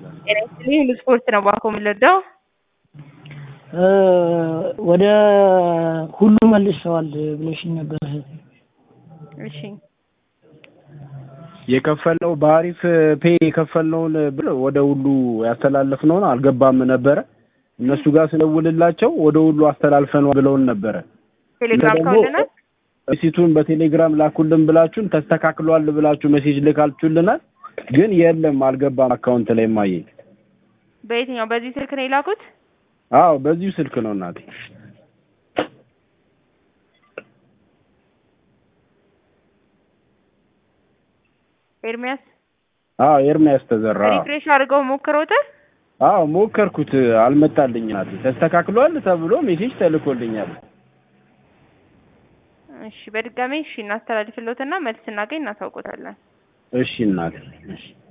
ሁሉ ስፖርት ነው ባኮ የሚለዳው ወደ ሁሉ መልሰዋል ብለሽኝ ነበር። እሺ የከፈለው ባሪፍ ፔ የከፈልነውን ብር ወደ ሁሉ ያስተላለፍነውን አልገባም ነበር። እነሱ ጋር ስለውልላቸው ወደ ሁሉ አስተላልፈነው ብለውን ነበር። ቴሌግራም ካውለና ሲቱን በቴሌግራም ላኩልን ብላችሁን ተስተካክሏል ብላችሁ ሜሴጅ ልካልችሁልናል። ግን የለም አልገባም አካውንት ላይ ማየ። በየትኛው በዚህ ስልክ ነው የላኩት? አዎ በዚሁ ስልክ ነው እናቴ። ኤርሚያስ ኤርሚያስ ተዘራ ሪፍሬሽ አድርገው ሞክረውታል? ሞከርኩት አልመጣልኝ እናቴ። ተስተካክሏል ተብሎ ሜሴጅ ተልኮልኛል። እሺ በድጋሚ እናስተላልፍልዎትና መልስ እናገኝ እናሳውቆታለን። እሺ እናቴ እሺ